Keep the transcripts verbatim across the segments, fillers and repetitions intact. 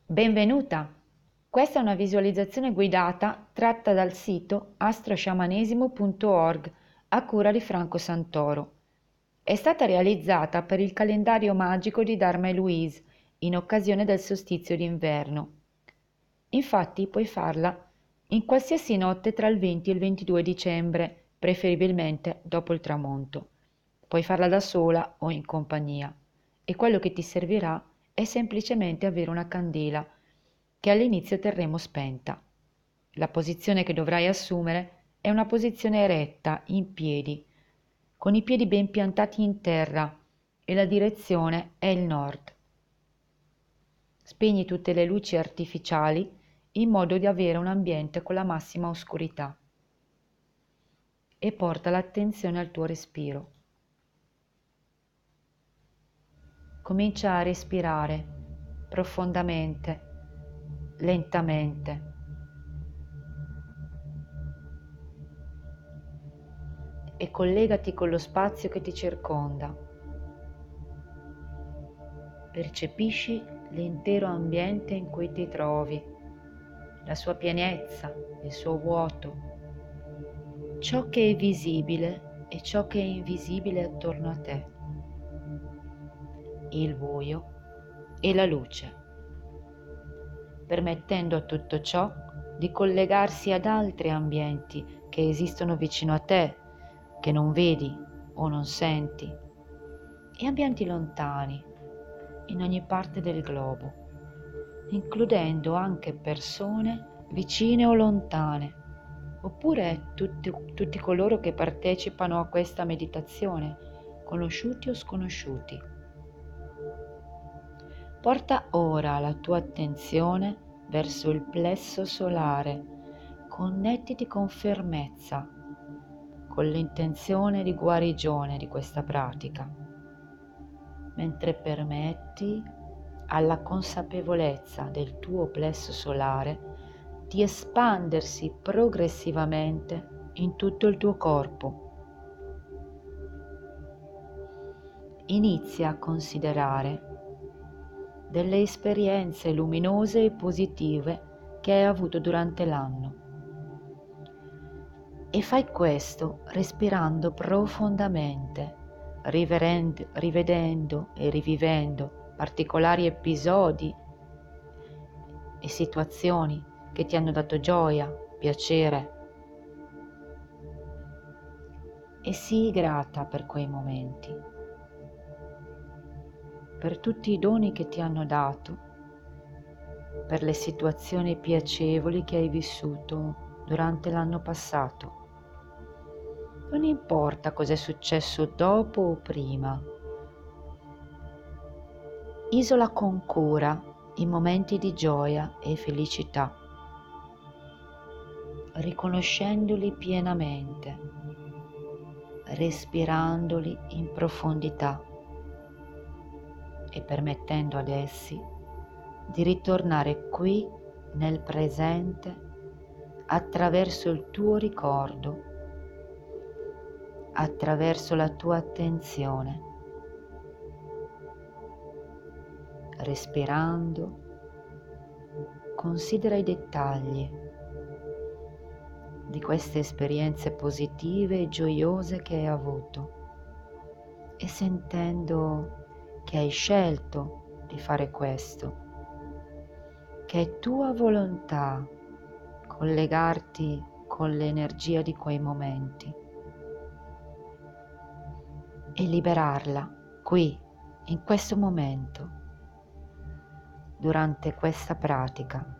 Benvenuta! Questa è una visualizzazione guidata tratta dal sito astrosciamanesimo punto org a cura di Franco Santoro. È stata realizzata per il calendario magico di Dharma e Louise in occasione del solstizio d'inverno. Infatti puoi farla in qualsiasi notte tra il venti e il ventidue dicembre, preferibilmente dopo il tramonto. Puoi farla da sola o in compagnia e quello che ti servirà è semplicemente avere una candela che all'inizio terremo spenta. La posizione che dovrai assumere è una posizione eretta, in piedi, con i piedi ben piantati in terra e la direzione è il nord. Spegni tutte le luci artificiali in modo di avere un ambiente con la massima oscurità e porta l'attenzione al tuo respiro. Comincia a respirare profondamente, lentamente. E collegati con lo spazio che ti circonda. Percepisci l'intero ambiente in cui ti trovi, la sua pienezza, il suo vuoto, ciò che è visibile e ciò che è invisibile attorno a te, il buio e la luce, permettendo a tutto ciò di collegarsi ad altri ambienti che esistono vicino a te, che non vedi o non senti, e ambienti lontani in ogni parte del globo, includendo anche persone vicine o lontane, oppure tutti, tutti coloro che partecipano a questa meditazione, conosciuti o sconosciuti. Porta ora la tua attenzione verso il plesso solare, connettiti con fermezza, con l'intenzione di guarigione di questa pratica, mentre permetti alla consapevolezza del tuo plesso solare di espandersi progressivamente in tutto il tuo corpo. Inizia a considerare delle esperienze luminose e positive che hai avuto durante l'anno e fai questo respirando profondamente, riverendo, rivedendo e rivivendo particolari episodi e situazioni che ti hanno dato gioia, piacere, e sii grata per quei momenti, per tutti i doni che ti hanno dato, per le situazioni piacevoli che hai vissuto durante l'anno passato. Non importa cosa è successo dopo o prima. Isola con cura i momenti di gioia e felicità, riconoscendoli pienamente, respirandoli in profondità e permettendo ad essi di ritornare qui nel presente attraverso il tuo ricordo, attraverso la tua attenzione, respirando, considera i dettagli di queste esperienze positive e gioiose che hai avuto e sentendo che hai scelto di fare questo, che è tua volontà collegarti con l'energia di quei momenti e liberarla qui, in questo momento, durante questa pratica.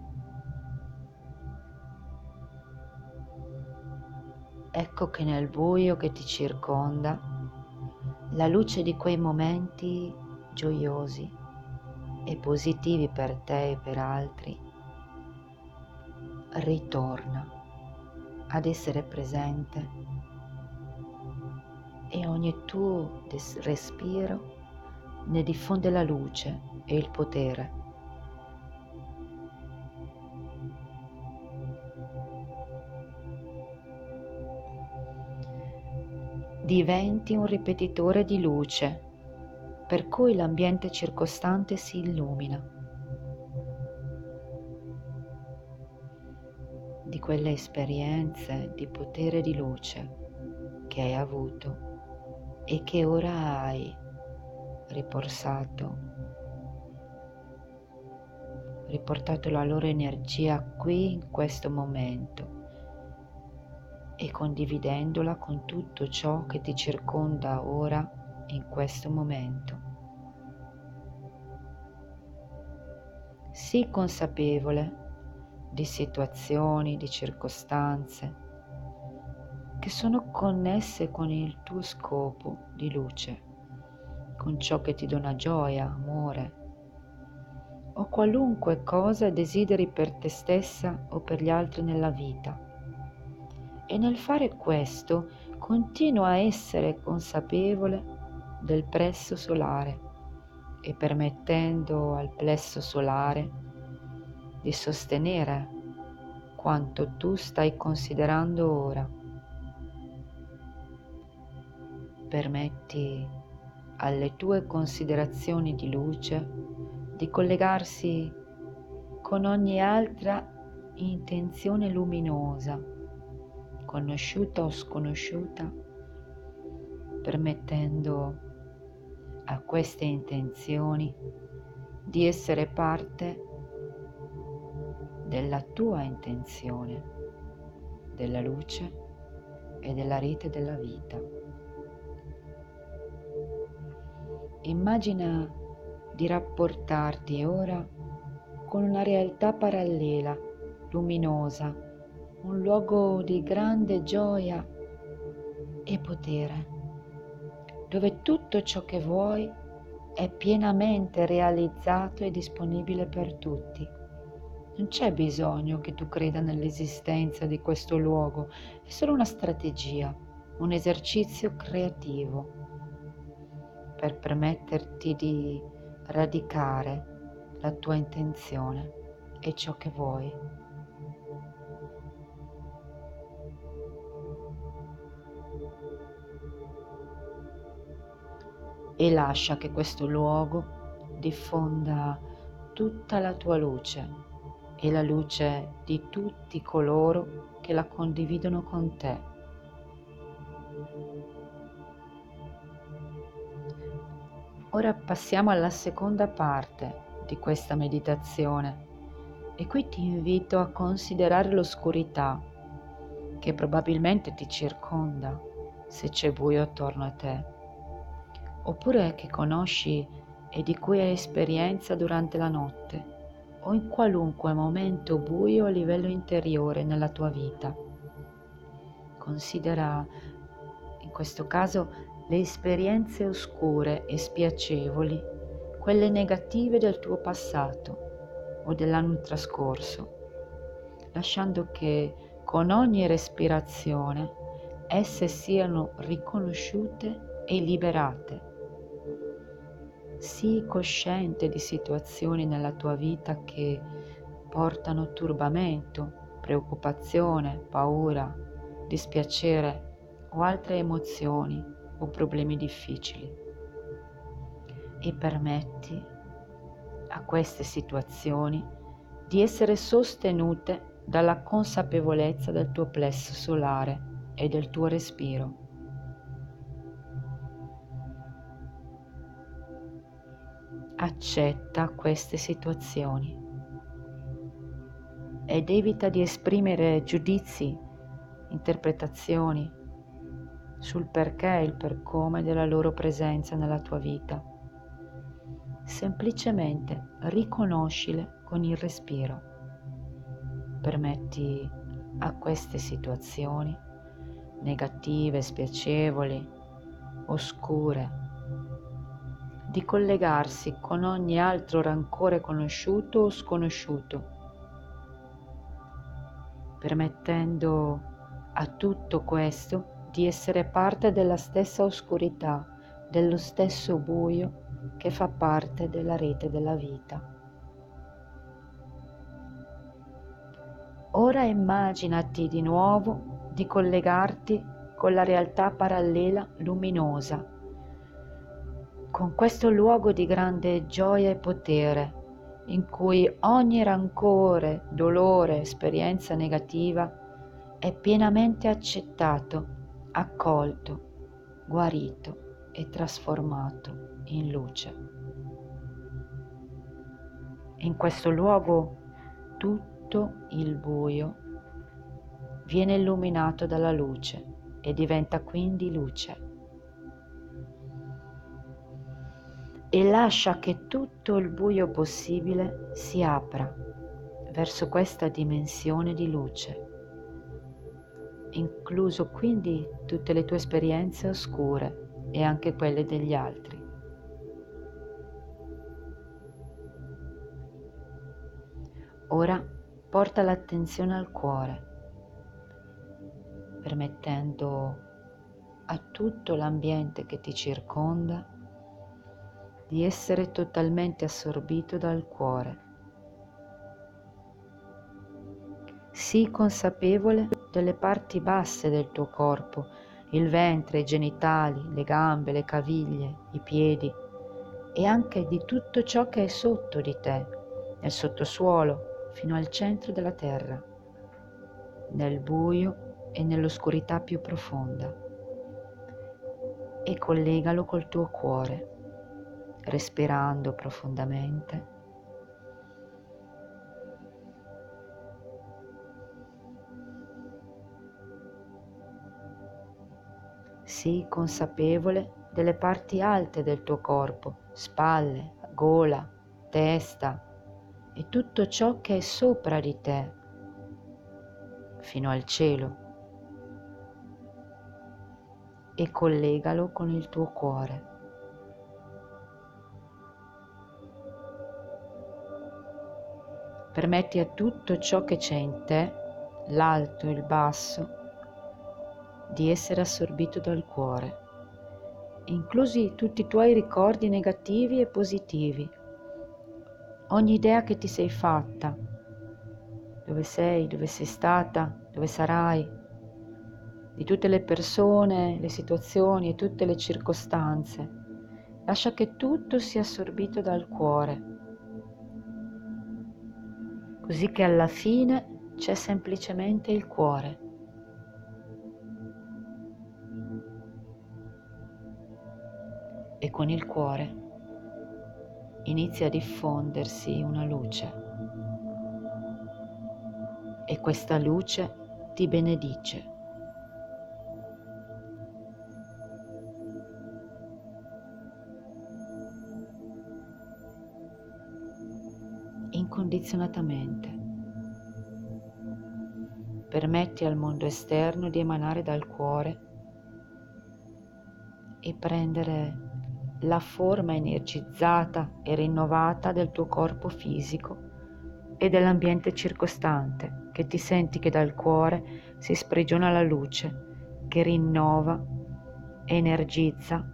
Ecco che nel buio che ti circonda, la luce di quei momenti gioiosi e positivi per te e per altri ritorna ad essere presente e ogni tuo respiro ne diffonde la luce e il potere. Diventi un ripetitore di luce, per cui l'ambiente circostante si illumina. di quelle esperienze di potere e di luce che hai avuto e che ora hai riportato, riportato la loro energia qui in questo momento e condividendola con tutto ciò che ti circonda ora in questo momento. Sii consapevole di situazioni, di circostanze che sono connesse con il tuo scopo di luce, con ciò che ti dona gioia, amore o qualunque cosa desideri per te stessa o per gli altri nella vita. E nel fare questo continua a essere consapevole del plesso solare e permettendo al plesso solare di sostenere quanto tu stai considerando ora. Permetti alle tue considerazioni di luce di collegarsi con ogni altra intenzione luminosa, conosciuta o sconosciuta, permettendo a queste intenzioni di essere parte della tua intenzione, della luce e della rete della vita. Immagina di rapportarti ora con una realtà parallela, luminosa, un luogo di grande gioia e potere, dove tutto ciò che vuoi è pienamente realizzato e disponibile per tutti. Non c'è bisogno che tu creda nell'esistenza di questo luogo, è solo una strategia, un esercizio creativo per permetterti di radicare la tua intenzione e ciò che vuoi. E lascia che questo luogo diffonda tutta la tua luce e la luce di tutti coloro che la condividono con te. Ora passiamo alla seconda parte di questa meditazione e qui ti invito a considerare l'oscurità che probabilmente ti circonda se c'è buio attorno a te, oppure che conosci e di cui hai esperienza durante la notte o in qualunque momento buio a livello interiore nella tua vita. Considera in questo caso le esperienze oscure e spiacevoli, quelle negative del tuo passato o dell'anno trascorso, lasciando che con ogni respirazione esse siano riconosciute e liberate. Sii cosciente di situazioni nella tua vita che portano turbamento, preoccupazione, paura, dispiacere o altre emozioni o problemi difficili e permetti a queste situazioni di essere sostenute dalla consapevolezza del tuo plesso solare e del tuo respiro. Accetta queste situazioni ed evita di esprimere giudizi, interpretazioni sul perché e il per come della loro presenza nella tua vita. Semplicemente riconoscile con il respiro. Permetti a queste situazioni negative, spiacevoli, oscure, di collegarsi con ogni altro rancore conosciuto o sconosciuto, permettendo a tutto questo di essere parte della stessa oscurità, dello stesso buio che fa parte della rete della vita. Ora immaginati di nuovo di collegarti con la realtà parallela luminosa, con questo luogo di grande gioia e potere, in cui ogni rancore, dolore, esperienza negativa è pienamente accettato, accolto, guarito e trasformato in luce. In questo luogo tutto il buio viene illuminato dalla luce e diventa quindi luce. E lascia che tutto il buio possibile si apra verso questa dimensione di luce, incluso quindi tutte le tue esperienze oscure e anche quelle degli altri. Ora porta l'attenzione al cuore, permettendo a tutto l'ambiente che ti circonda di essere totalmente assorbito dal cuore. Sii consapevole delle parti basse del tuo corpo, il ventre, i genitali, le gambe, le caviglie, i piedi e anche di tutto ciò che è sotto di te, nel sottosuolo, fino al centro della terra, nel buio e nell'oscurità più profonda. E collegalo col tuo cuore, respirando profondamente. Sii consapevole delle parti alte del tuo corpo, spalle, gola, testa e tutto ciò che è sopra di te, fino al cielo, e collegalo con il tuo cuore. Permetti a tutto ciò che c'è in te, l'alto e il basso, di essere assorbito dal cuore, inclusi tutti i tuoi ricordi negativi e positivi, ogni idea che ti sei fatta, dove sei, dove sei stata, dove sarai, di tutte le persone, le situazioni e tutte le circostanze. Lascia che tutto sia assorbito dal cuore, così che alla fine c'è semplicemente il cuore. E con il cuore inizia a diffondersi una luce e questa luce ti benedice. Incondizionatamente. Permetti al mondo esterno di emanare dal cuore e prendere la forma energizzata e rinnovata del tuo corpo fisico e dell'ambiente circostante, che ti senti che dal cuore si sprigiona la luce che rinnova, energizza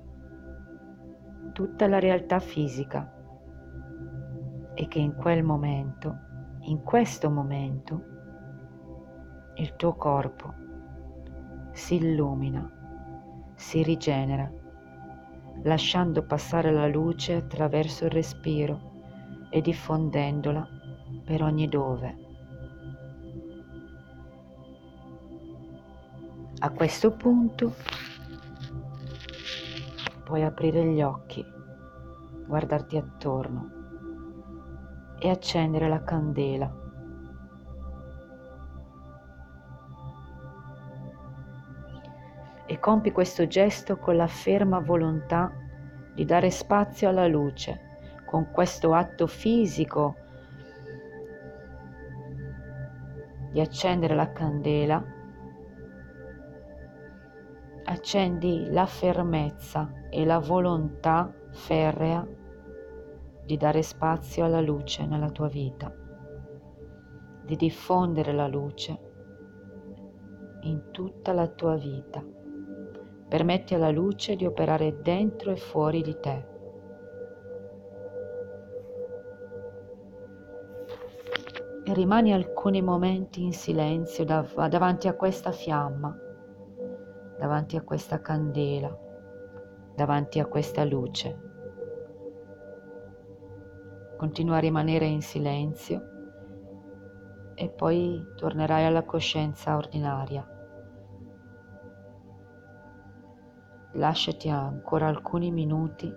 tutta la realtà fisica e che in quel momento, in questo momento, il tuo corpo si illumina, si rigenera, lasciando passare la luce attraverso il respiro e diffondendola per ogni dove. A questo punto puoi aprire gli occhi, guardarti attorno e accendere la candela. E compi questo gesto con la ferma volontà di dare spazio alla luce. Con questo atto fisico di accendere la candela, accendi la fermezza e la volontà ferrea di dare spazio alla luce nella tua vita, di diffondere la luce in tutta la tua vita. Permetti alla luce di operare dentro e fuori di te. E rimani alcuni momenti in silenzio dav- davanti a questa fiamma, davanti a questa candela, davanti a questa luce. Continua a rimanere in silenzio e poi tornerai alla coscienza ordinaria. Lasciati ancora alcuni minuti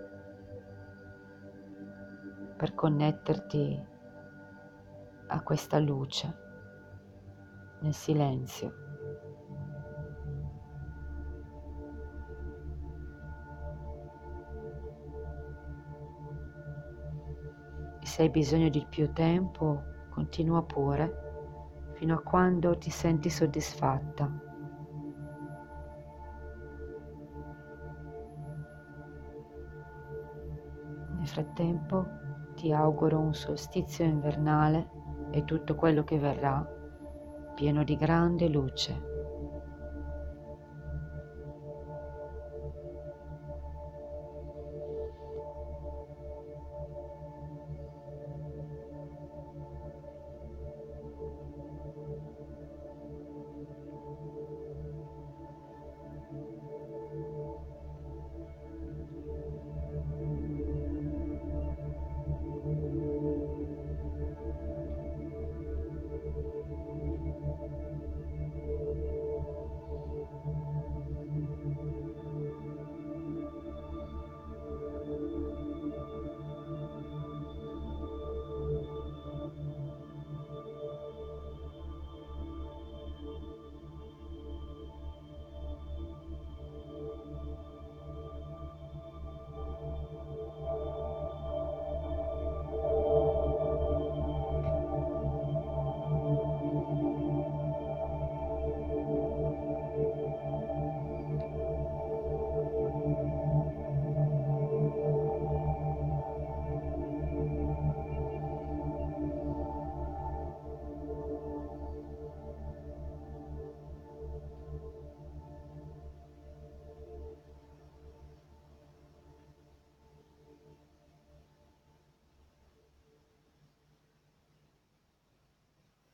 per connetterti a questa luce nel silenzio. Se hai bisogno di più tempo, continua pure, fino a quando ti senti soddisfatta. Nel frattempo ti auguro un solstizio invernale e tutto quello che verrà pieno di grande luce.